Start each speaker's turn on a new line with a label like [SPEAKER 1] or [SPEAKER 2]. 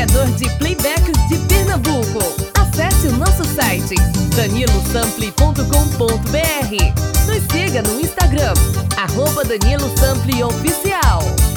[SPEAKER 1] criador de playbacks de Pernambuco. Acesse o nosso site danilosample.com.br. Nos siga no Instagram @DaniloSample Oficial.